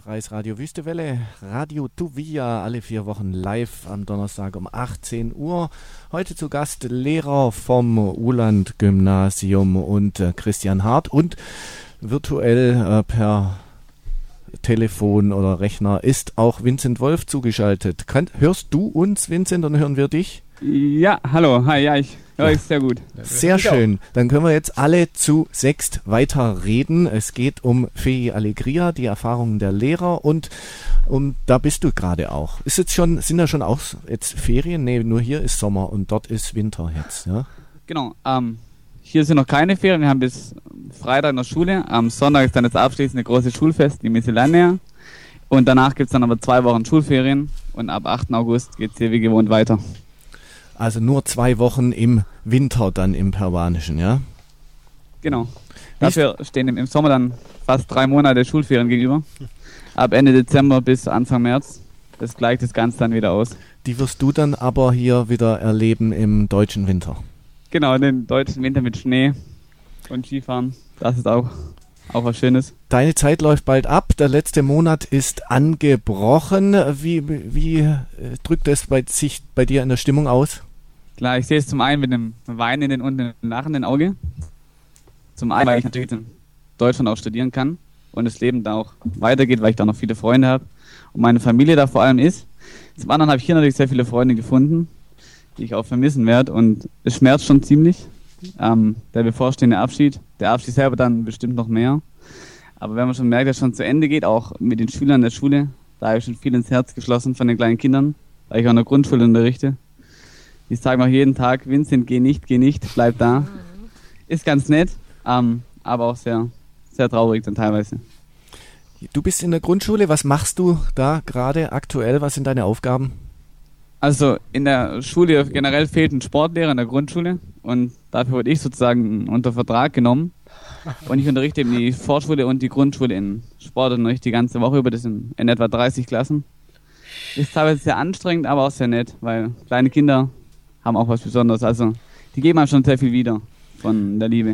Freies Radio Wüstewelle, Radio Tuvia, alle 4 Wochen live am Donnerstag um 18 Uhr. Heute zu Gast Lehrer vom Uhland-Gymnasium und Christian Hart und virtuell per Telefon oder Rechner ist auch Vincent Wolf zugeschaltet. Hörst du uns, Vincent, und hören wir dich? Ja, hallo, hi, ja, ich höre euch sehr gut. Sehr schön. Dann können wir jetzt alle zu 6 weiter reden. Es geht um Fei Alegria, die Erfahrungen der Lehrer und da bist du gerade auch. Sind da schon auch jetzt Ferien? Nee, nur hier ist Sommer und dort ist Winter jetzt, ja? Genau, hier sind noch keine Ferien, wir haben bis Freitag noch Schule. Am Sonntag ist dann das abschließende große Schulfest, die Miscellanea. Und danach gibt es dann aber 2 Wochen Schulferien und ab 8. August geht es hier wie gewohnt weiter. Also nur 2 Wochen im Winter dann im Peruanischen, ja? Genau. Dafür stehen im Sommer dann fast 3 Monate Schulferien gegenüber. Ab Ende Dezember bis Anfang März. Das gleicht das Ganze dann wieder aus. Die wirst du dann aber hier wieder erleben im deutschen Winter. Genau, den deutschen Winter mit Schnee und Skifahren. Das ist auch was Schönes. Deine Zeit läuft bald ab. Der letzte Monat ist angebrochen. Wie drückt es bei dir in der Stimmung aus? Klar, ich sehe es zum einen mit dem weinenden und dem lachenden Auge. Zum einen, weil ich natürlich in Deutschland auch studieren kann und das Leben da auch weitergeht, weil ich da noch viele Freunde habe und meine Familie da vor allem ist. Zum anderen habe ich hier natürlich sehr viele Freunde gefunden, die ich auch vermissen werde und es schmerzt schon ziemlich. Der bevorstehende Abschied, der Abschied selber dann bestimmt noch mehr. Aber wenn man schon merkt, dass es schon zu Ende geht, auch mit den Schülern der Schule, da habe ich schon viel ins Herz geschlossen von den kleinen Kindern, weil ich auch in der Grundschule unterrichte. Die sagen auch jeden Tag, Vincent, geh nicht, bleib da. Ist ganz nett, aber auch sehr, sehr traurig dann teilweise. Du bist in der Grundschule, was machst du da gerade aktuell? Was sind deine Aufgaben? Also in der Schule generell fehlt ein Sportlehrer in der Grundschule und dafür wurde ich sozusagen unter Vertrag genommen. Und ich unterrichte eben die Vorschule und die Grundschule in Sportunterricht die ganze Woche über, das sind in etwa 30 Klassen. Ist teilweise sehr anstrengend, aber auch sehr nett, weil kleine Kinder haben auch was Besonderes. Also die geben einem schon sehr viel wieder von der Liebe.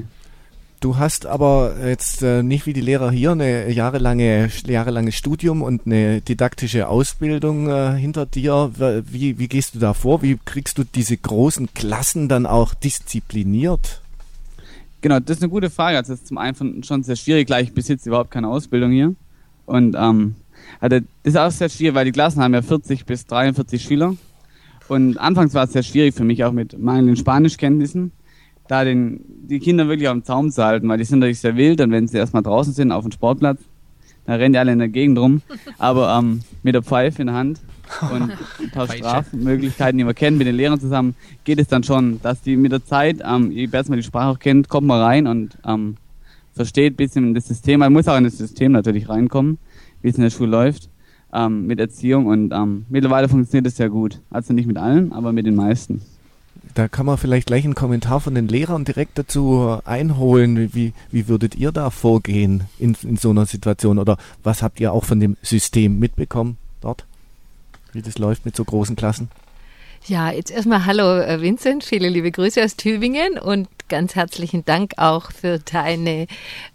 Du hast aber jetzt nicht wie die Lehrer hier eine jahrelanges Studium und eine didaktische Ausbildung hinter dir. Wie gehst du da vor? Wie kriegst du diese großen Klassen dann auch diszipliniert? Genau, das ist eine gute Frage. Also das ist zum einen schon sehr schwierig, gleich ich besitze überhaupt keine Ausbildung hier. Und also das ist auch sehr schwierig, weil die Klassen haben ja 40 bis 43 Schüler. Und anfangs war es sehr schwierig für mich, auch mit mangelnden Spanischkenntnissen, da die Kinder wirklich auf dem Zaum zu halten, weil die sind natürlich sehr wild und wenn sie erstmal draußen sind auf dem Sportplatz, dann rennen die alle in der Gegend rum, aber mit der Pfeife in der Hand und ein paar Strafmöglichkeiten, die wir kennen, mit den Lehrern zusammen, geht es dann schon, dass die mit der Zeit, je besser man die Sprache auch kennt, kommt man rein und versteht ein bisschen das System, man muss auch in das System natürlich reinkommen, wie es in der Schule läuft, mit Erziehung und mittlerweile funktioniert es sehr gut, also nicht mit allen, aber mit den meisten. Da kann man vielleicht gleich einen Kommentar von den Lehrern direkt dazu einholen. Wie würdet ihr da vorgehen in so einer Situation? Oder was habt ihr auch von dem System mitbekommen dort? Wie das läuft mit so großen Klassen? Ja, jetzt erstmal hallo Vincent, viele liebe Grüße aus Tübingen und ganz herzlichen Dank auch für deine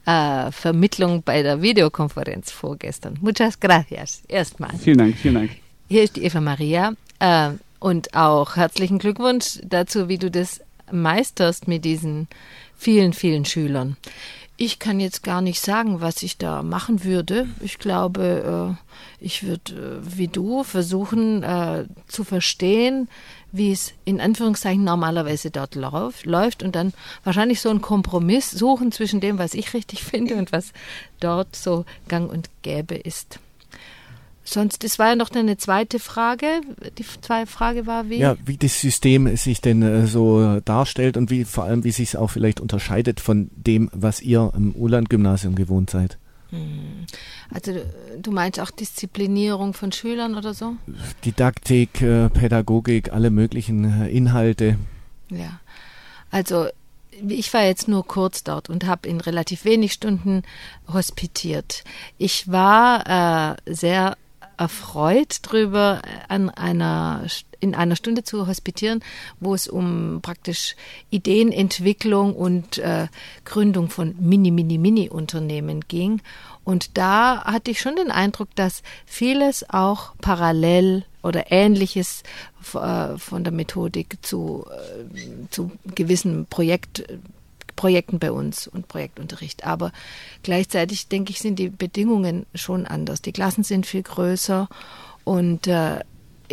Vermittlung bei der Videokonferenz vorgestern. Muchas gracias, erstmal. Vielen Dank. Hier ist die Eva Maria. Und auch herzlichen Glückwunsch dazu, wie du das meisterst mit diesen vielen, vielen Schülern. Ich kann jetzt gar nicht sagen, was ich da machen würde. Ich glaube, ich würde, wie du, versuchen zu verstehen, wie es in Anführungszeichen normalerweise dort läuft und dann wahrscheinlich so einen Kompromiss suchen zwischen dem, was ich richtig finde und was dort so gang und gäbe ist. Sonst, das war ja noch eine zweite Frage. Die zweite Frage war, wie das System sich denn so darstellt und vor allem, wie sich es auch vielleicht unterscheidet von dem, was ihr im Uhland-Gymnasium gewohnt seid. Also du meinst auch Disziplinierung von Schülern oder so? Didaktik, Pädagogik, alle möglichen Inhalte. Ja, also ich war jetzt nur kurz dort und habe in relativ wenig Stunden hospitiert. Ich war sehr erfreut drüber, in einer Stunde zu hospitieren, wo es um praktisch Ideenentwicklung und Gründung von Mini-Unternehmen ging. Und da hatte ich schon den Eindruck, dass vieles auch parallel oder Ähnliches von der Methodik zu gewissen Projekten bei uns und Projektunterricht. Aber gleichzeitig, denke ich, sind die Bedingungen schon anders. Die Klassen sind viel größer und aber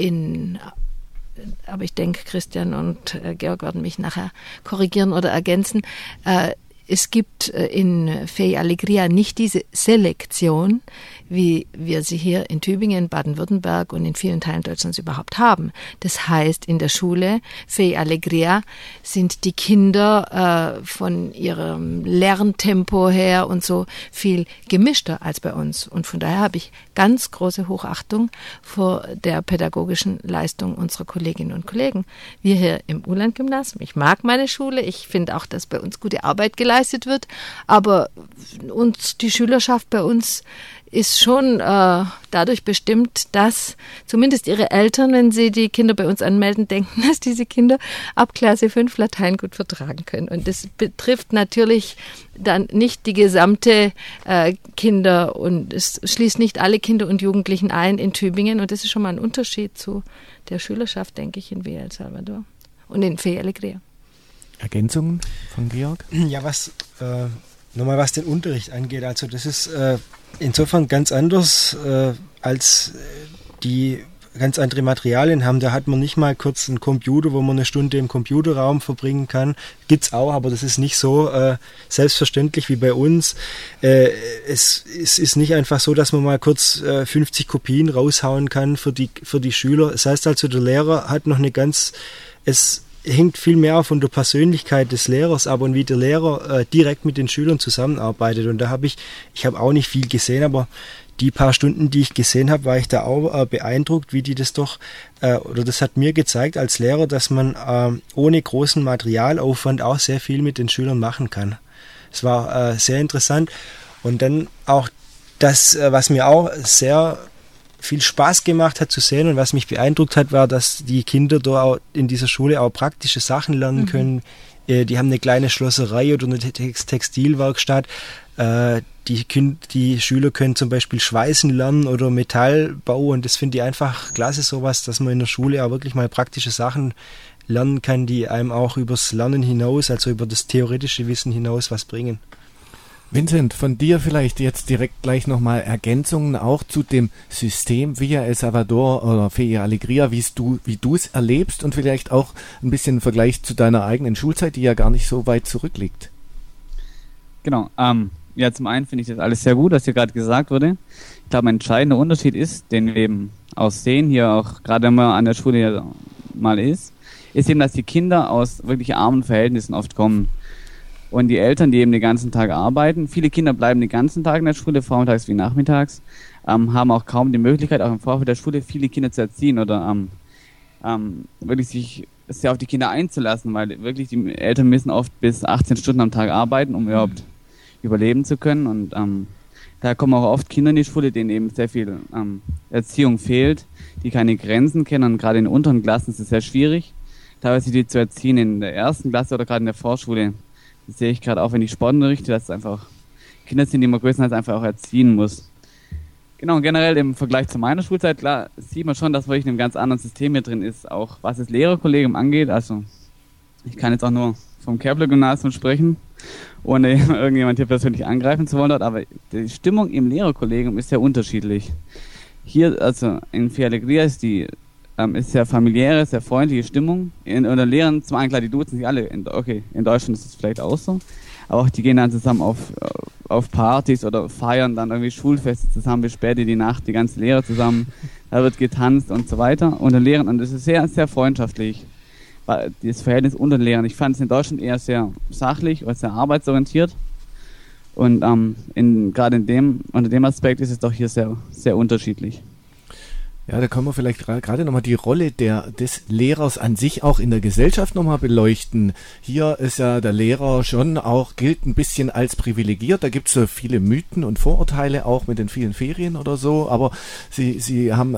ich denke, Christian und Georg werden mich nachher korrigieren oder ergänzen. Es gibt in Fei Alegria nicht diese Selektion, wie wir sie hier in Tübingen, Baden-Württemberg und in vielen Teilen Deutschlands überhaupt haben. Das heißt, in der Schule Fei Alegria sind die Kinder von ihrem Lerntempo her und so viel gemischter als bei uns. Und von daher habe ich ganz große Hochachtung vor der pädagogischen Leistung unserer Kolleginnen und Kollegen. Wir hier im Uhland-Gymnasium, ich mag meine Schule, ich finde auch, dass bei uns gute Arbeit geleistet wird, aber die Schülerschaft bei uns ist schon dadurch bestimmt, dass zumindest ihre Eltern, wenn sie die Kinder bei uns anmelden, denken, dass diese Kinder ab Klasse 5 Latein gut vertragen können. Und das betrifft natürlich dann nicht die gesamte Kinder und es schließt nicht alle Kinder und Jugendlichen ein in Tübingen. Und das ist schon mal ein Unterschied zu der Schülerschaft, denke ich, in Villa El Salvador und in Fei Alegria. Ergänzungen von Georg? Ja, nochmal was den Unterricht angeht, also das ist insofern ganz anders, als die ganz andere Materialien haben. Da hat man nicht mal kurz einen Computer, wo man eine Stunde im Computerraum verbringen kann. Gibt's auch, aber das ist nicht so selbstverständlich wie bei uns. Es ist nicht einfach so, dass man mal kurz 50 Kopien raushauen kann für die Schüler. Das heißt also, der Lehrer hat noch es hängt viel mehr von der Persönlichkeit des Lehrers ab und wie der Lehrer direkt mit den Schülern zusammenarbeitet. Und da habe ich habe auch nicht viel gesehen, aber die paar Stunden, die ich gesehen habe, war ich da auch beeindruckt, wie die das doch, oder das hat mir gezeigt als Lehrer, dass man ohne großen Materialaufwand auch sehr viel mit den Schülern machen kann. Es war sehr interessant. Und dann auch das, was mir auch sehr viel Spaß gemacht hat zu sehen und was mich beeindruckt hat, war, dass die Kinder da auch in dieser Schule auch praktische Sachen lernen können. Die haben eine kleine Schlosserei oder eine Textilwerkstatt. Die Schüler können zum Beispiel Schweißen lernen oder Metallbau und das finde ich einfach klasse, sowas, dass man in der Schule auch wirklich mal praktische Sachen lernen kann, die einem auch übers Lernen hinaus, also über das theoretische Wissen hinaus was bringen. Vincent, von dir vielleicht jetzt direkt gleich nochmal Ergänzungen auch zu dem System Villa El Salvador oder Fei Alegria, wie du es erlebst und vielleicht auch ein bisschen im Vergleich zu deiner eigenen Schulzeit, die ja gar nicht so weit zurückliegt. Genau, ja, zum einen finde ich das alles sehr gut, was hier gerade gesagt wurde. Ich glaube, ein entscheidender Unterschied ist, den wir eben auch sehen, hier auch gerade wenn man an der Schule mal ist eben, dass die Kinder aus wirklich armen Verhältnissen oft kommen. Und die Eltern, die eben den ganzen Tag arbeiten, viele Kinder bleiben den ganzen Tag in der Schule, vormittags wie nachmittags, haben auch kaum die Möglichkeit, auch im Vorfeld der Schule viele Kinder zu erziehen oder wirklich sich sehr auf die Kinder einzulassen, weil wirklich die Eltern müssen oft bis 18 Stunden am Tag arbeiten, um überhaupt überleben zu können. Und da kommen auch oft Kinder in die Schule, denen eben sehr viel Erziehung fehlt, die keine Grenzen kennen. Und gerade in den unteren Klassen ist es sehr schwierig, teilweise die zu erziehen in der ersten Klasse oder gerade in der Vorschule. Das sehe ich gerade auch, wenn ich Sport unterrichte, dass es einfach Kinder sind, die man größtenteils einfach auch erziehen muss. Genau, und generell im Vergleich zu meiner Schulzeit, klar, sieht man schon, dass wirklich in einem ganz anderen System hier drin ist, auch was das Lehrerkollegium angeht. Also ich kann jetzt auch nur vom Kepler-Gymnasium sprechen, ohne irgendjemand hier persönlich angreifen zu wollen dort, aber die Stimmung im Lehrerkollegium ist sehr unterschiedlich. Hier, also in Fei Alegria ist sehr familiäre, sehr freundliche Stimmung. Unter Lehrern, zum einen klar, die duzen sich alle. In Deutschland ist es vielleicht auch so. Aber auch die gehen dann zusammen auf Partys oder feiern dann irgendwie Schulfeste zusammen bis spät in die Nacht, die ganzen Lehrer zusammen. Da wird getanzt und so weiter unter Lehrern. Und das ist sehr, sehr freundschaftlich. Das Verhältnis unter Lehrern. Ich fand es in Deutschland eher sehr sachlich oder sehr arbeitsorientiert. Und gerade unter dem Aspekt ist es doch hier sehr, sehr unterschiedlich. Ja, da können wir vielleicht gerade nochmal die Rolle des Lehrers an sich auch in der Gesellschaft nochmal beleuchten. Hier ist ja der Lehrer schon auch, gilt ein bisschen als privilegiert. Da gibt es so viele Mythen und Vorurteile auch mit den vielen Ferien oder so. Aber sie haben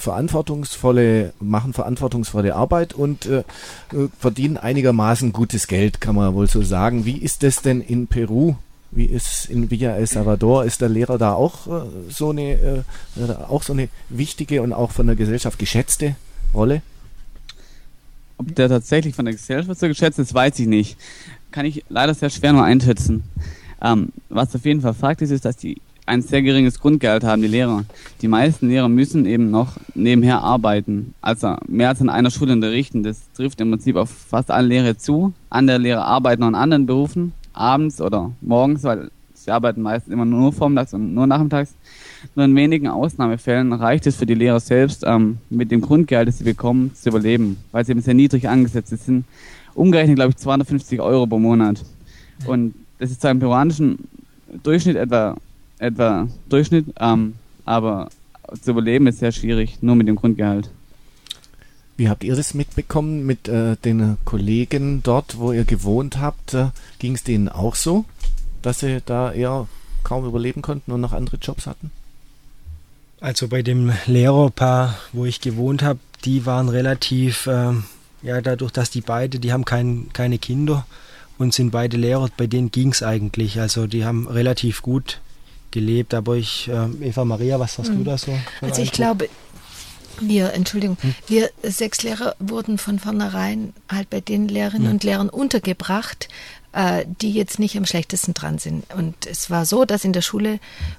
machen verantwortungsvolle Arbeit und verdienen einigermaßen gutes Geld, kann man wohl so sagen. Wie ist das denn in Peru? Wie ist in Villa El Salvador? Ist der Lehrer da auch so eine wichtige und auch von der Gesellschaft geschätzte Rolle? Ob der tatsächlich von der Gesellschaft so geschätzt ist, weiß ich nicht. Kann ich leider sehr schwer nur einschätzen. Was auf jeden Fall Fakt ist, dass die ein sehr geringes Grundgehalt haben, die Lehrer. Die meisten Lehrer müssen eben noch nebenher arbeiten, also mehr als an einer Schule unterrichten. Das trifft im Prinzip auf fast alle Lehrer zu. Andere Lehrer arbeiten noch in anderen Berufen, abends oder morgens, weil sie arbeiten meistens immer nur vormittags und nur nachmittags. Nur in wenigen Ausnahmefällen reicht es für die Lehrer selbst, mit dem Grundgehalt, das sie bekommen, zu überleben, weil sie eben sehr niedrig angesetzt sind. Umgerechnet, glaube ich, 250 € pro Monat. Und das ist zwar im peruanischen Durchschnitt etwa Durchschnitt, aber zu überleben ist sehr schwierig, nur mit dem Grundgehalt. Wie habt ihr das mitbekommen mit den Kollegen dort, wo ihr gewohnt habt? Ging es denen auch so, dass sie da eher kaum überleben konnten und noch andere Jobs hatten? Also bei dem Lehrerpaar, wo ich gewohnt habe, die waren relativ, dadurch, dass die haben keine Kinder und sind beide Lehrer, bei denen ging es eigentlich. Also die haben relativ gut gelebt, aber Eva Maria, was hast du da so? Also ich glaube, wir 6 Lehrer wurden von vornherein halt bei den Lehrerinnen und Lehrern untergebracht, die jetzt nicht am schlechtesten dran sind. Und es war so, dass in der Schule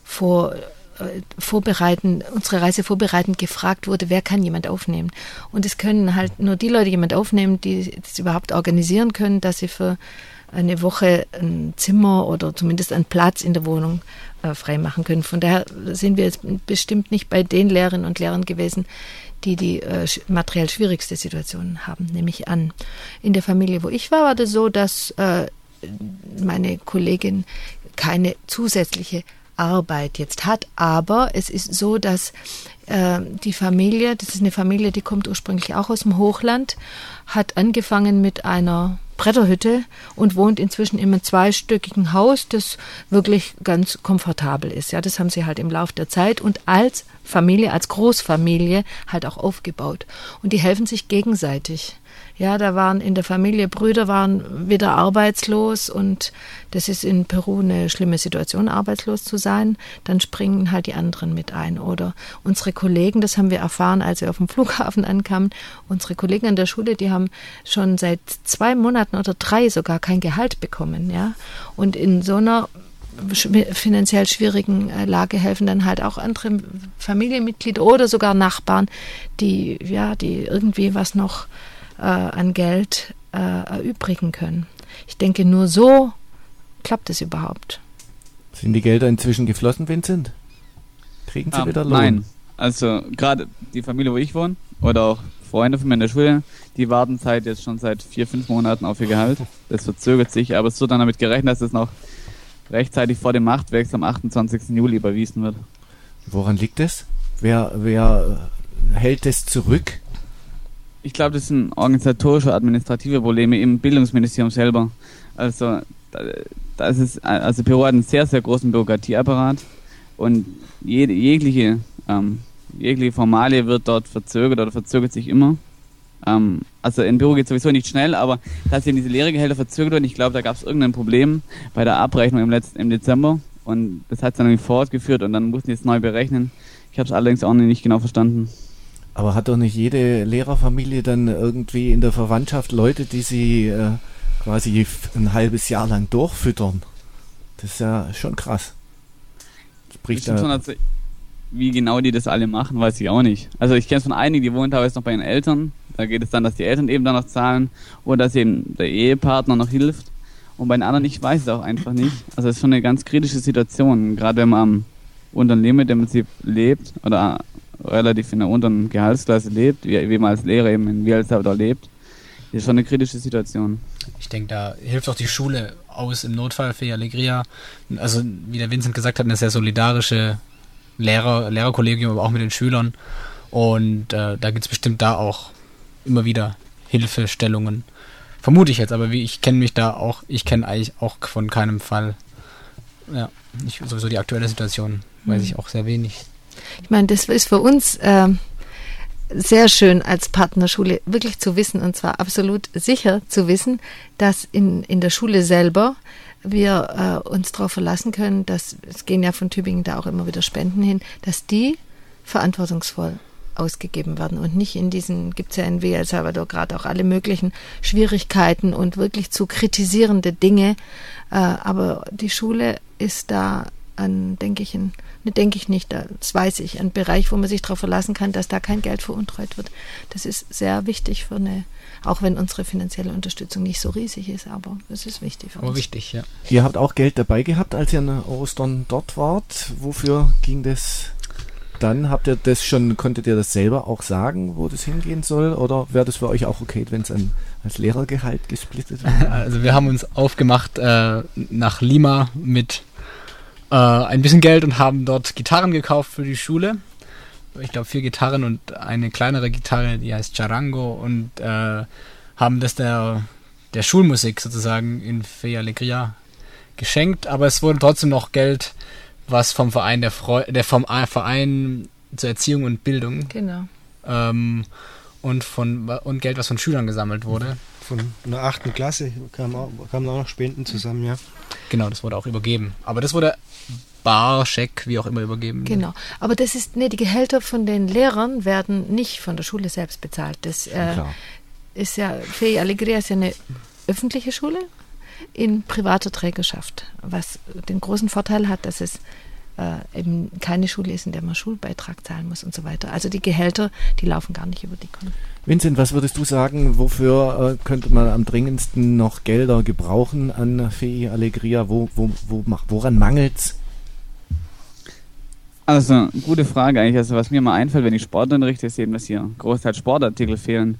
unsere Reise vorbereitend gefragt wurde, wer kann jemand aufnehmen. Und es können halt nur die Leute jemand aufnehmen, die es überhaupt organisieren können, dass sie für eine Woche ein Zimmer oder zumindest einen Platz in der Wohnung freimachen können. Von daher sind wir jetzt bestimmt nicht bei den Lehrerinnen und Lehrern gewesen, die materiell schwierigste Situation haben, nehme ich an. In der Familie, wo ich war das so, dass meine Kollegin keine zusätzliche Arbeit jetzt hat, aber es ist so, dass die Familie, das ist eine Familie, die kommt ursprünglich auch aus dem Hochland, hat angefangen mit einer Bretterhütte und wohnt inzwischen in einem 2-stöckigen Haus, das wirklich ganz komfortabel ist. Ja, das haben sie halt im Laufe der Zeit und als Familie, als Großfamilie halt auch aufgebaut. Und die helfen sich gegenseitig. Ja, da waren in der Familie Brüder, waren wieder arbeitslos und das ist in Peru eine schlimme Situation, arbeitslos zu sein. Dann springen halt die anderen mit ein. Oder unsere Kollegen, das haben wir erfahren, als wir auf dem Flughafen ankamen, unsere Kollegen an der Schule, die haben schon seit 2 Monaten oder 3 sogar kein Gehalt bekommen. Ja, und in so einer finanziell schwierigen Lage helfen dann halt auch andere Familienmitglieder oder sogar Nachbarn, die irgendwie was noch an Geld erübrigen können. Ich denke, nur so klappt es überhaupt. Sind die Gelder inzwischen geflossen, Vincent? Kriegen sie wieder Lohn? Nein, also gerade die Familie, wo ich wohne, oder auch Freunde von mir in der Schule, die warten jetzt schon seit 4-5 Monaten auf ihr Gehalt. Das verzögert sich, aber es wird dann damit gerechnet, dass es noch rechtzeitig vor dem Machtwechsel am 28. Juli überwiesen wird. Woran liegt es? Wer hält es zurück? Ich glaube, das sind organisatorische, administrative Probleme im Bildungsministerium selber. Also Peru hat einen sehr, sehr großen Bürokratieapparat und jegliche Formalie wird dort verzögert oder verzögert sich immer. Also in Peru geht es sowieso nicht schnell, aber dass eben diese Lehrergehälter verzögert werden, ich glaube, da gab es irgendein Problem bei der Abrechnung im Dezember und das hat es dann irgendwie fortgeführt und dann mussten die es neu berechnen. Ich habe es allerdings auch nicht genau verstanden. Aber hat doch nicht jede Lehrerfamilie dann irgendwie in der Verwandtschaft Leute, die sie quasi ein halbes Jahr lang durchfüttern? Das ist ja schon krass. Wie genau die das alle machen, weiß ich auch nicht. Also ich kenne es von einigen, die wohnen teilweise noch bei ihren Eltern. Da geht es dann, dass die Eltern eben dann noch zahlen oder dass eben der Ehepartner noch hilft. Und bei den anderen, ich weiß es auch einfach nicht. Also es ist schon eine ganz kritische Situation. Gerade wenn man am unteren Limit im Prinzip lebt oder relativ in der unteren Gehaltsklasse lebt, wie man als Lehrer eben in Villa El Salvador lebt, ist schon eine kritische Situation. Ich denke, da hilft auch die Schule aus im Notfall für die Alegria. Also wie der Vincent gesagt hat, eine sehr solidarische Lehrerkollegium, aber auch mit den Schülern. Und da gibt es bestimmt da auch immer wieder Hilfestellungen. Vermute ich jetzt, aber ich kenne eigentlich auch von keinem Fall. Ja, sowieso die aktuelle Situation weiß ich auch sehr wenig. Ich meine, das ist für uns sehr schön als Partnerschule wirklich zu wissen, und zwar absolut sicher zu wissen, dass in der Schule selber wir uns darauf verlassen können, dass, es gehen ja von Tübingen da auch immer wieder Spenden hin, dass die verantwortungsvoll ausgegeben werden und nicht in diesen, gibt es ja in El Salvador gerade auch alle möglichen Schwierigkeiten und wirklich zu kritisierende Dinge, aber die Schule ist da denke ich nicht, das weiß ich, ein Bereich, wo man sich darauf verlassen kann, dass da kein Geld veruntreut wird. Das ist sehr wichtig auch wenn unsere finanzielle Unterstützung nicht so riesig ist, aber es ist wichtig für uns. Aber wichtig, ja. Ihr habt auch Geld dabei gehabt, als ihr an Ostern dort wart. Wofür ging das dann? Konntet ihr das selber auch sagen, wo das hingehen soll? Oder wäre das für euch auch okay, wenn es als Lehrergehalt gesplittet wird? Also wir haben uns aufgemacht nach Lima mit ein bisschen Geld und haben dort Gitarren gekauft für die Schule. Ich glaube 4 Gitarren und eine kleinere Gitarre, die heißt Charango, und haben das der Schulmusik sozusagen in Fe Alegria geschenkt, aber es wurde trotzdem noch Geld, was vom Verein vom Verein zur Erziehung und Bildung, genau, und Geld, was von Schülern gesammelt wurde. Von einer 8. Klasse kamen auch noch Spenden zusammen, ja. Genau, das wurde auch übergeben. Aber das wurde bar, Scheck, wie auch immer übergeben. Genau, aber die Gehälter von den Lehrern werden nicht von der Schule selbst bezahlt. Das ist ja, Fe Alegria ist ja eine öffentliche Schule in privater Trägerschaft, was den großen Vorteil hat, dass es eben keine Schule ist, in der man Schulbeitrag zahlen muss und so weiter. Also die Gehälter, die laufen gar nicht über die Konten. Vincent, was würdest du sagen, wofür könnte man am dringendsten noch Gelder gebrauchen an Fe Alegria? Woran mangelt's? Also, gute Frage eigentlich. Also, was mir mal einfällt, wenn ich Sport unterrichte, ist eben, dass hier großteils Sportartikel fehlen.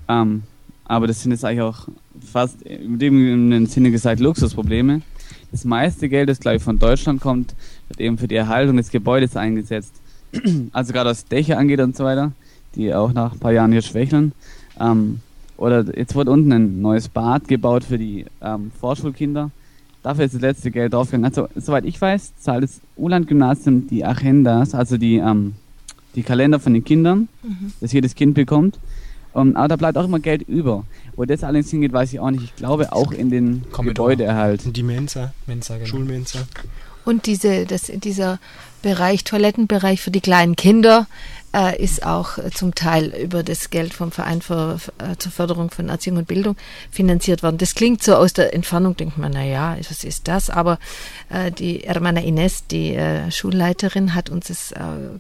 Aber das sind jetzt eigentlich auch fast in dem Sinne gesagt Luxusprobleme. Das meiste Geld, das glaube ich von Deutschland kommt, wird eben für die Erhaltung des Gebäudes eingesetzt. Also gerade was Dächer angeht und so weiter, die auch nach ein paar Jahren hier schwächeln. Oder jetzt wurde unten ein neues Bad gebaut für die Vorschulkinder. Dafür ist das letzte Geld draufgegangen. Also, soweit ich weiß, zahlt das Uland-Gymnasium die Agendas, also die Kalender von den Kindern, dass jedes Kind bekommt. Aber da bleibt auch immer Geld über. Wo das allerdings hingeht, weiß ich auch nicht. Ich glaube auch in den Gebäudeerhalt. Die Mensa, genau. Schulmensa. Und dieser Toilettenbereich für die kleinen Kinder ist auch zum Teil über das Geld vom Verein zur Förderung von Erziehung und Bildung finanziert worden. Das klingt so aus der Entfernung, denkt man, naja, was ist das? Aber die Hermana Ines, die Schulleiterin, hat uns es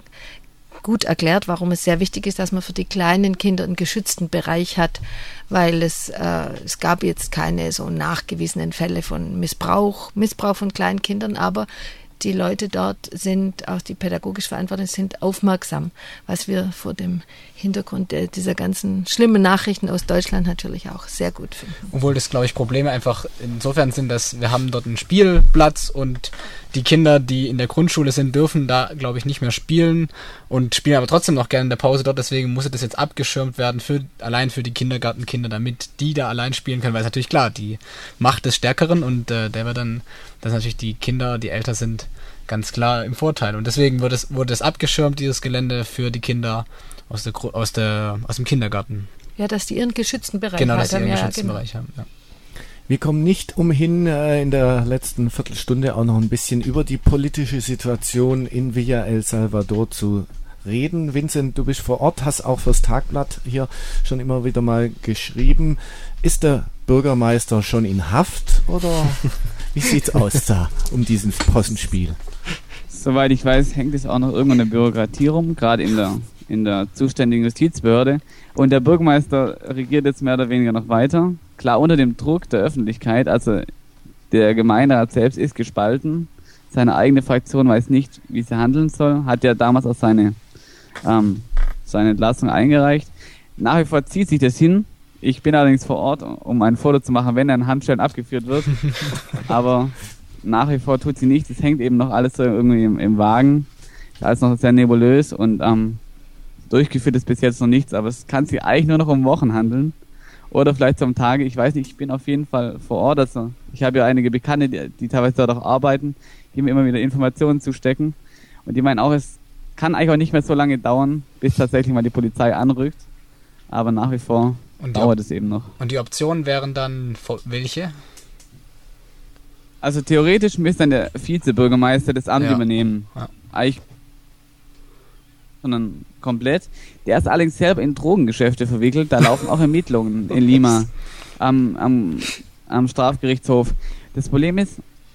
gut erklärt, warum es sehr wichtig ist, dass man für die kleinen Kinder einen geschützten Bereich hat, weil es gab jetzt keine so nachgewiesenen Fälle von Missbrauch von kleinen Kindern, aber die Leute dort sind, auch die pädagogisch Verantwortlichen, sind aufmerksam, was wir vor dem Hintergrund dieser ganzen schlimmen Nachrichten aus Deutschland natürlich auch sehr gut finden. Obwohl das, glaube ich, Probleme einfach insofern sind, dass wir haben dort einen Spielplatz und die Kinder, die in der Grundschule sind, dürfen da, glaube ich, nicht mehr spielen und spielen aber trotzdem noch gerne in der Pause dort. Deswegen muss das jetzt abgeschirmt werden, allein für die Kindergartenkinder, damit die da allein spielen können. Weil es natürlich klar, die Macht des Stärkeren und der wird dann, dass natürlich die Kinder, die älter sind, ganz klar im Vorteil. Und deswegen wurde es abgeschirmt, dieses Gelände, für die Kinder aus dem Kindergarten. Ja, dass die ihren geschützten Bereich haben. Genau, dass die ihren geschützten Bereich haben, ja. Wir kommen nicht umhin, in der letzten Viertelstunde auch noch ein bisschen über die politische Situation in Villa El Salvador zu reden. Vincent, du bist vor Ort, hast auch fürs Tagblatt hier schon immer wieder mal geschrieben. Ist der Bürgermeister schon in Haft oder wie sieht's aus da um dieses Possenspiel? Soweit ich weiß, hängt es auch noch irgendwo in der Bürokratie rum, gerade in der zuständigen Justizbehörde. Und der Bürgermeister regiert jetzt mehr oder weniger noch weiter. Klar, unter dem Druck der Öffentlichkeit, also der Gemeinderat selbst ist gespalten. Seine eigene Fraktion weiß nicht, wie sie handeln soll. Hat ja damals auch seine Entlassung eingereicht. Nach wie vor zieht sich das hin. Ich bin allerdings vor Ort, um ein Foto zu machen, wenn er in Handschellen abgeführt wird. Aber nach wie vor tut sie nichts. Es hängt eben noch alles so irgendwie im Wagen. Ist alles noch sehr nebulös und durchgeführt ist bis jetzt noch nichts. Aber es kann sich eigentlich nur noch um Wochen handeln. Oder vielleicht so um Tage. Ich weiß nicht, ich bin auf jeden Fall vor Ort. Also ich habe ja einige Bekannte, die teilweise dort auch arbeiten, die mir immer wieder Informationen zustecken. Und die meinen auch, es kann eigentlich auch nicht mehr so lange dauern, bis tatsächlich mal die Polizei anrückt. Aber nach wie vor dauert es eben noch. Und die Optionen wären dann welche? Also theoretisch müsste dann der Vizebürgermeister das Amt übernehmen. Ja. Eigentlich sondern komplett. Der ist allerdings selber in Drogengeschäfte verwickelt. Da laufen auch Ermittlungen in Lima am Strafgerichtshof. Das Problem ist,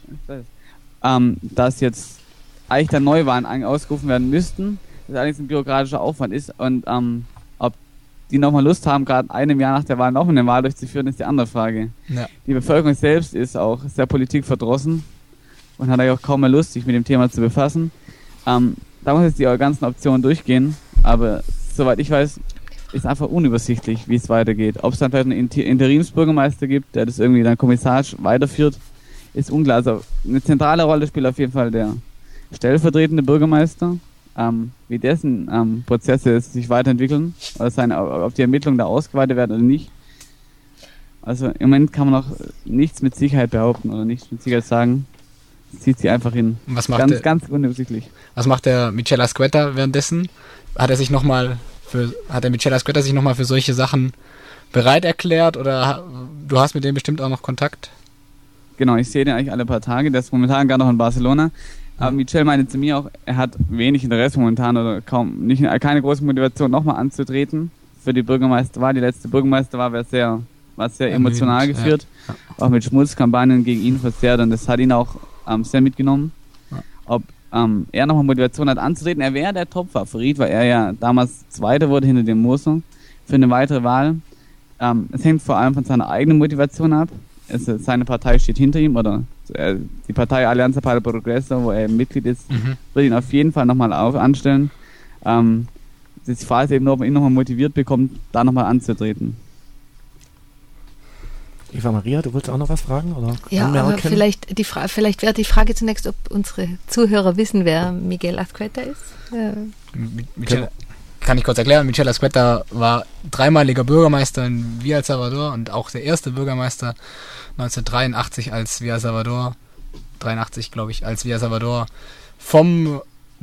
dass jetzt eigentlich dann Neuwahlen ausgerufen werden müssten, das allerdings ein bürokratischer Aufwand ist und ob die nochmal Lust haben, gerade einem Jahr nach der Wahl noch eine Wahl durchzuführen, ist die andere Frage. Ja. Die Bevölkerung selbst ist auch sehr politikverdrossen und hat eigentlich auch kaum mehr Lust, sich mit dem Thema zu befassen. Da muss jetzt die ganzen Optionen durchgehen, aber soweit ich weiß, ist einfach unübersichtlich, wie es weitergeht. Ob es dann vielleicht einen Interimsbürgermeister gibt, der das irgendwie dann kommissarisch weiterführt, ist unklar. Also eine zentrale Rolle spielt auf jeden Fall der stellvertretende Bürgermeister, wie dessen Prozesse sich weiterentwickeln, oder ob die Ermittlungen da ausgeweitet werden oder nicht. Also im Moment kann man noch nichts mit Sicherheit behaupten oder nichts mit Sicherheit sagen. Das zieht sich einfach hin. Ganz unübersichtlich. Was macht der Michele Asquetta währenddessen? Hat der Michele Asquetta sich nochmal für solche Sachen bereit erklärt oder du hast mit dem bestimmt auch noch Kontakt? Genau, ich sehe den eigentlich alle paar Tage. Der ist momentan gar noch in Barcelona. Aber Michel meinte zu mir auch, er hat wenig Interesse momentan oder keine große Motivation nochmal anzutreten für die Bürgermeisterwahl. Die letzte Bürgermeisterwahl war sehr emotional geführt. Ja. Auch mit Schmutzkampagnen gegen ihn verzerrt und das hat ihn auch sehr mitgenommen. Ja. Ob er nochmal Motivation hat anzutreten, er wäre der Top-Favorit, weil er ja damals Zweiter wurde hinter dem Moser für eine weitere Wahl. Es hängt vor allem von seiner eigenen Motivation ab. Seine Partei steht hinter ihm, oder die Partei Alianza para el Progreso, wo er Mitglied ist, wird ihn auf jeden Fall nochmal anstellen. Die Frage ist eben, ob man ihn nochmal motiviert bekommt, da nochmal anzutreten. Eva Maria, du wolltest auch noch was fragen? Oder ja, aber vielleicht wäre die Frage zunächst, ob unsere Zuhörer wissen, wer Miguel Asquetta ist. Kann ich kurz erklären, Michele Asquetta war dreimaliger Bürgermeister in Villa El Salvador und auch der erste Bürgermeister 1983 als Villa El Salvador, 83 glaube ich, als Villa El Salvador von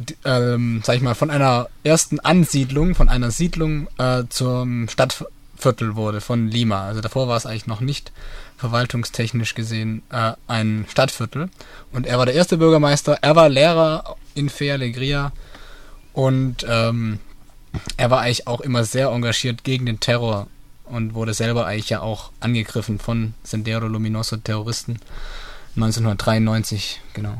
einer ersten Ansiedlung, von einer Siedlung zum Stadtviertel wurde von Lima. Also davor war es eigentlich noch nicht verwaltungstechnisch gesehen ein Stadtviertel. Und er war der erste Bürgermeister, er war Lehrer in Fe Alegria und er war eigentlich auch immer sehr engagiert gegen den Terror und wurde selber eigentlich ja auch angegriffen von Sendero Luminoso Terroristen 1993, genau.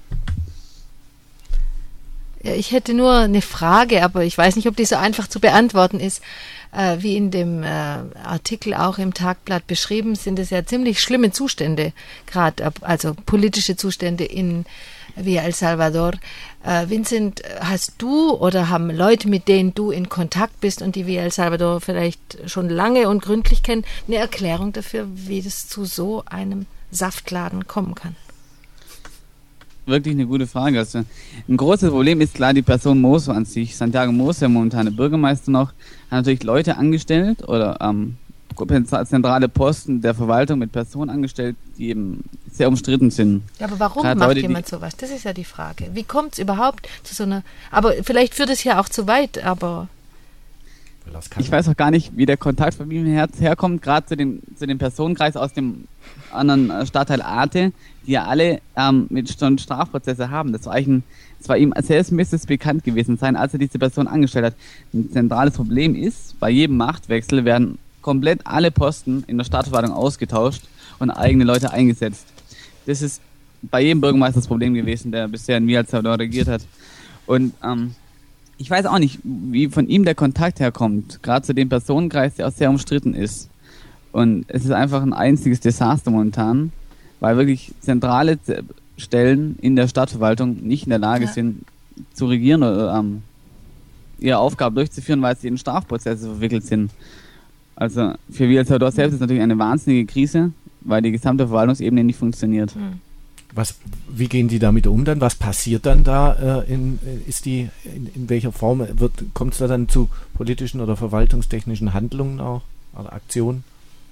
Ja, ich hätte nur eine Frage, aber ich weiß nicht, ob die so einfach zu beantworten ist. Wie in dem Artikel auch im Tagblatt beschrieben, sind es ja ziemlich schlimme Zustände, gerade also politische Zustände in Villa El Salvador. Vincent, hast du oder haben Leute, mit denen du in Kontakt bist und die Villa El Salvador vielleicht schon lange und gründlich kennen, eine Erklärung dafür, wie das zu so einem Saftladen kommen kann? Wirklich eine gute Frage. Also ein großes Problem ist klar die Person Moser an sich. Santiago Moser, momentan der Bürgermeister noch, hat natürlich Leute angestellt oder zentrale Posten der Verwaltung mit Personen angestellt, die eben sehr umstritten sind. Ja, aber warum macht Leute, jemand sowas? Das ist ja die Frage. Wie kommt es überhaupt zu so einer... Aber vielleicht führt es ja auch zu weit, aber... Ich weiß auch gar nicht, wie der Kontakt von ihm herkommt, gerade zu dem Personenkreis aus dem anderen Stadtteil Ate, die ja alle mit Strafprozesse haben. Das war ihm selbst müsste es bekannt gewesen sein, als er diese Person angestellt hat. Ein zentrales Problem ist, bei jedem Machtwechsel werden komplett alle Posten in der Stadtverwaltung ausgetauscht und eigene Leute eingesetzt. Das ist bei jedem Bürgermeister das Problem gewesen, der bisher in Villa El Salvador regiert hat. Und ich weiß auch nicht, wie von ihm der Kontakt herkommt, gerade zu dem Personenkreis, der auch sehr umstritten ist. Und es ist einfach ein einziges Desaster momentan, weil wirklich zentrale Stellen in der Stadtverwaltung nicht in der Lage sind, zu regieren oder ihre Aufgabe durchzuführen, weil sie in Strafprozesse verwickelt sind. Also für Villa El Salvador selbst ist es natürlich eine wahnsinnige Krise, weil die gesamte Verwaltungsebene nicht funktioniert. Wie gehen die damit um dann? Was passiert dann da? In welcher Form kommt es da dann zu politischen oder verwaltungstechnischen Handlungen auch oder Aktionen?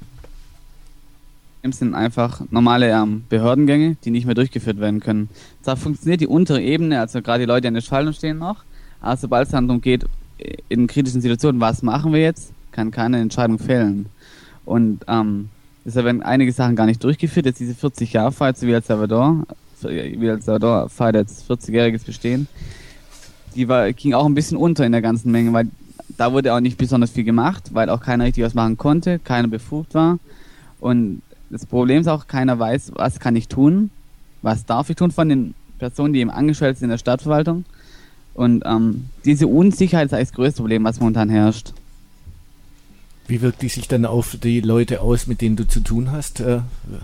Es sind einfach normale Behördengänge, die nicht mehr durchgeführt werden können. Da funktioniert die untere Ebene, also gerade die Leute, die an der Schaltung stehen noch, Aber sobald es dann darum geht, in kritischen Situationen, was machen wir jetzt, kann keine Entscheidung fällen. Und deshalb werden einige Sachen gar nicht durchgeführt. Jetzt diese 40-Jahr-Feier zu El Salvador feiert jetzt 40-jähriges Bestehen, ging auch ein bisschen unter in der ganzen Menge, weil da wurde auch nicht besonders viel gemacht, weil auch keiner richtig was machen konnte, keiner befugt war. Und das Problem ist auch, keiner weiß, was kann ich tun, was darf ich tun von den Personen, die eben angestellt sind in der Stadtverwaltung. Und diese Unsicherheit ist eigentlich das größte Problem, was momentan herrscht. Wie wirkt die sich dann auf die Leute aus, mit denen du zu tun hast in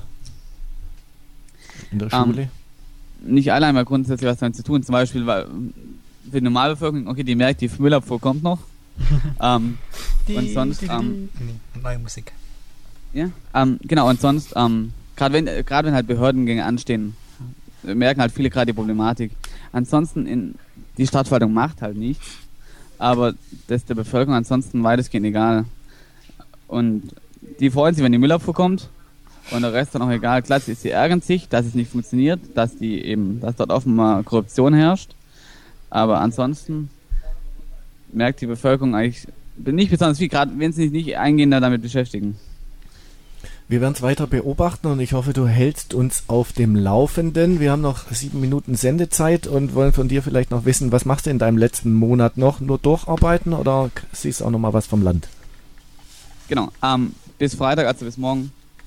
der Schule? Nicht alle haben ja grundsätzlich was damit zu tun. Zum Beispiel für die Normalbevölkerung, okay, die merkt, die Müllabfuhr kommt noch. Und sonst... neue Musik. Ja, genau, und sonst, gerade wenn halt Behördengänge anstehen, merken halt viele gerade die Problematik. Ansonsten, die Stadtverwaltung macht halt nichts, aber das ist der Bevölkerung ansonsten weitestgehend egal. Und die freuen sich, wenn die Müllabfuhr kommt, und der Rest dann auch egal. Klar, sie ärgern sich, dass es nicht funktioniert, dass dort offenbar Korruption herrscht, aber ansonsten merkt die Bevölkerung eigentlich nicht besonders viel, gerade wenn sie sich nicht eingehender damit beschäftigen. Wir werden es weiter beobachten und ich hoffe, du hältst uns auf dem Laufenden. Wir haben noch 7 Minuten Sendezeit und wollen von dir vielleicht noch wissen, was machst du in deinem letzten Monat noch? Nur durcharbeiten oder siehst du auch noch mal was vom Land? Genau, bis Freitag, also bis morgen,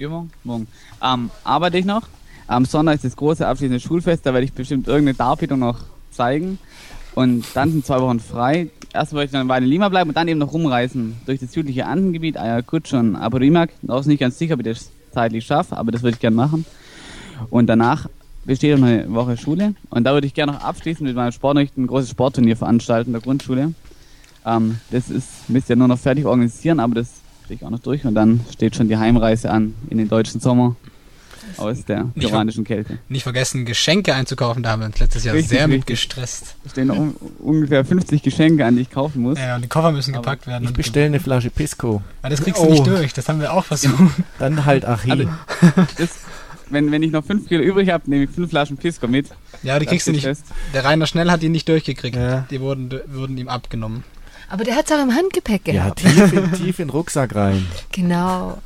arbeite ich noch. Am Sonntag ist das große abschließende Schulfest, da werde ich bestimmt irgendeine Darbietung noch zeigen. Und dann sind 2 Wochen frei. Erst wollte ich noch eine Weile in Lima bleiben und dann eben noch rumreisen durch das südliche Andengebiet, Ayacucho und Apurimac. Da ist nicht ganz sicher, ob ich das zeitlich schaffe, aber das würde ich gerne machen. Und danach besteht noch eine Woche Schule. Und da würde ich gerne noch abschließend mit meinem Sportunterricht ein großes Sportturnier veranstalten in der Grundschule. Müsst ihr nur noch fertig organisieren, aber das kriege ich auch noch durch. Und dann steht schon die Heimreise an in den deutschen Sommer aus der peruanischen Kälte. Nicht vergessen, Geschenke einzukaufen, da haben wir uns letztes Jahr sehr mit gestresst. Es stehen noch ungefähr 50 Geschenke an, die ich kaufen muss. Ja, und die Koffer müssen gepackt werden. Ich bestelle eine Flasche Pisco. Ja, das kriegst du nicht durch, das haben wir auch versucht. Dann halt Achi. Wenn ich noch 5 Kilo übrig habe, nehme ich 5 Flaschen Pisco mit. Ja, die kriegst du nicht. Fest. Der Rainer Schnell hat die nicht durchgekriegt. Ja. Die wurden ihm abgenommen. Aber der hat es auch im Handgepäck gehabt. Ja, tief in den Rucksack rein. Genau.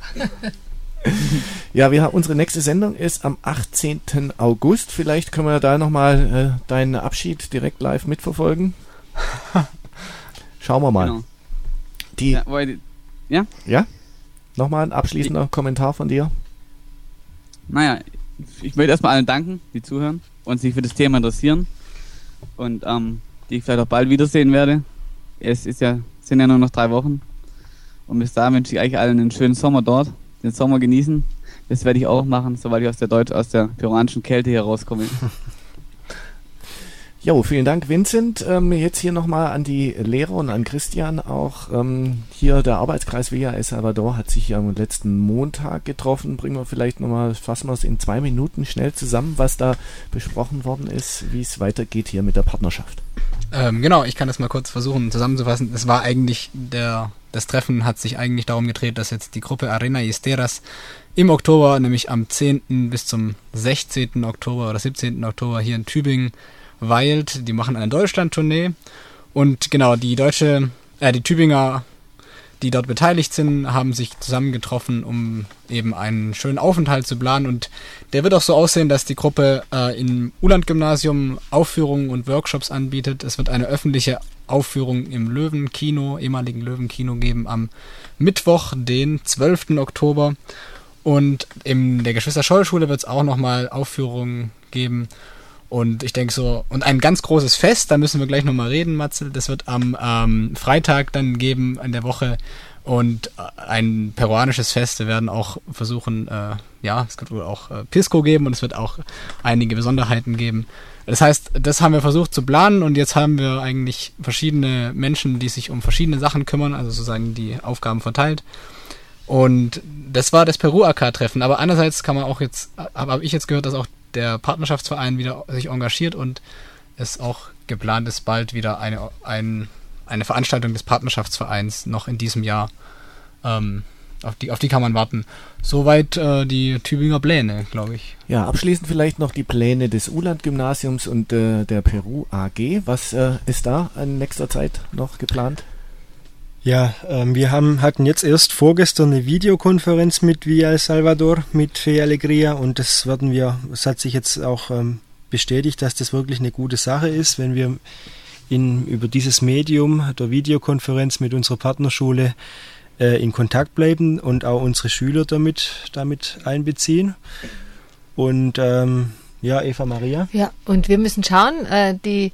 Ja, unsere nächste Sendung ist am 18. August. Vielleicht können wir da nochmal deinen Abschied direkt live mitverfolgen. Schauen wir mal. Genau. Ja? Nochmal ein abschließender Kommentar von dir? Naja, ich möchte erstmal allen danken, die zuhören und sich für das Thema interessieren und die ich vielleicht auch bald wiedersehen werde. Sind ja nur noch 3 Wochen und bis dahin wünsche ich eigentlich allen einen schönen Sommer dort. Den Sommer genießen. Das werde ich auch machen, sobald ich aus der peruanischen Kälte hier rauskomme. Jo, vielen Dank, Vincent. Jetzt hier nochmal an die Lehrer und an Christian auch. Hier der Arbeitskreis Villa El Salvador hat sich am letzten Montag getroffen. Fassen wir es in 2 Minuten schnell zusammen, was da besprochen worden ist, wie es weitergeht hier mit der Partnerschaft. Genau, ich kann das mal kurz versuchen zusammenzufassen. Es war eigentlich das Treffen hat sich eigentlich darum gedreht, dass jetzt die Gruppe Arena y Esteras im Oktober, nämlich am 10. bis zum 16. Oktober oder 17. Oktober hier in Tübingen weilt. Die machen eine Deutschland-Tournee und genau, die Tübinger, die dort beteiligt sind, haben sich zusammengetroffen, um eben einen schönen Aufenthalt zu planen und der wird auch so aussehen, dass die Gruppe im Uland-Gymnasium Aufführungen und Workshops anbietet. Es wird eine öffentliche Aufführung im ehemaligen Löwenkino geben am Mittwoch, den 12. Oktober und in der Geschwister-Scholl-Schule wird es auch nochmal Aufführungen geben. Und ich denke und ein ganz großes Fest, da müssen wir gleich nochmal reden, Matzel, das wird am Freitag dann geben in der Woche und ein peruanisches Fest, wir werden auch versuchen, es wird wohl auch Pisco geben und es wird auch einige Besonderheiten geben. Das heißt, das haben wir versucht zu planen und jetzt haben wir eigentlich verschiedene Menschen, die sich um verschiedene Sachen kümmern, also sozusagen die Aufgaben verteilt. Und das war das Peru-AK-Treffen, aber andererseits habe ich jetzt gehört, dass auch der Partnerschaftsverein wieder sich engagiert und es auch geplant ist, bald wieder eine Veranstaltung des Partnerschaftsvereins noch in diesem Jahr auf die kann man warten. Soweit die Tübinger Pläne, glaube ich. Ja, abschließend vielleicht noch die Pläne des Uland-Gymnasiums und der Peru AG. Was ist da in nächster Zeit noch geplant? Ja, wir hatten jetzt erst vorgestern eine Videokonferenz mit Villa El Salvador, mit Fe Alegría, und es hat sich jetzt auch bestätigt, dass das wirklich eine gute Sache ist, wenn wir über dieses Medium der Videokonferenz mit unserer Partnerschule in Kontakt bleiben und auch unsere Schüler damit einbeziehen. Und Eva Maria? Ja, und wir müssen schauen, die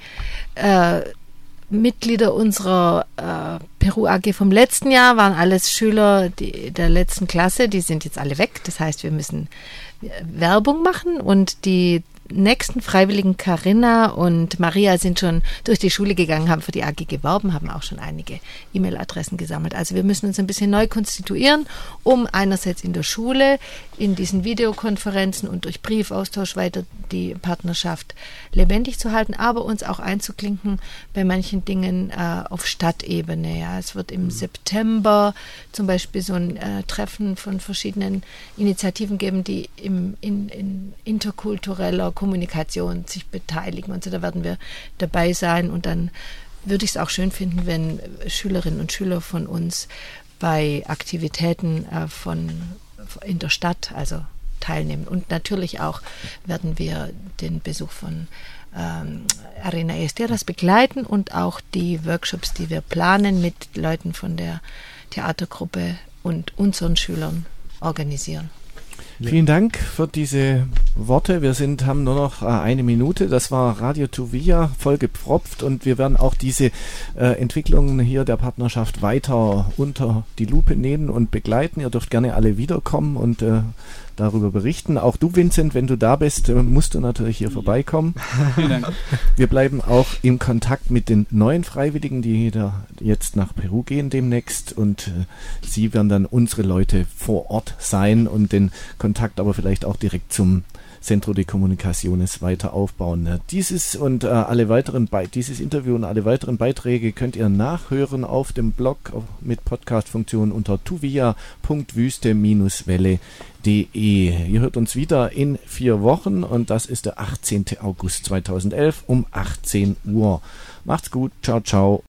Mitglieder unserer Peru AG vom letzten Jahr waren alles Schüler der letzten Klasse, die sind jetzt alle weg. Das heißt, wir müssen Werbung machen, und die nächsten Freiwilligen Carina und Maria sind schon durch die Schule gegangen, haben für die AG geworben, haben auch schon einige E-Mail-Adressen gesammelt. Also wir müssen uns ein bisschen neu konstituieren, um einerseits in der Schule, in diesen Videokonferenzen und durch Briefaustausch weiter die Partnerschaft lebendig zu halten, aber uns auch einzuklinken bei manchen Dingen auf Stadtebene. Ja. Es wird im September zum Beispiel so ein Treffen von verschiedenen Initiativen geben, die in interkultureller Kommunikation sich beteiligen, und so, da werden wir dabei sein, und dann würde ich es auch schön finden, wenn Schülerinnen und Schüler von uns bei Aktivitäten in der Stadt also teilnehmen, und natürlich auch werden wir den Besuch von Arena Esteras begleiten und auch die Workshops, die wir planen, mit Leuten von der Theatergruppe und unseren Schülern organisieren. Vielen Dank für diese Worte. Wir haben nur noch eine Minute. Das war Radio Tuvia, voll gepfropft, und wir werden auch diese Entwicklungen hier der Partnerschaft weiter unter die Lupe nehmen und begleiten. Ihr dürft gerne alle wiederkommen und darüber berichten. Auch du, Vincent, wenn du da bist, musst du natürlich hier vorbeikommen. Vielen Dank. Wir bleiben auch in Kontakt mit den neuen Freiwilligen, die jetzt nach Peru gehen demnächst, und sie werden dann unsere Leute vor Ort sein und den Kontakt aber vielleicht auch direkt zum Centro de Comunicaciones weiter aufbauen. Dieses Interview und alle weiteren Beiträge könnt ihr nachhören auf dem Blog mit Podcast-Funktion unter tuvia.wüste-welle.de. Ihr hört uns wieder in 4 Wochen, und das ist der 18. August 2011 um 18 Uhr. Macht's gut, ciao, ciao.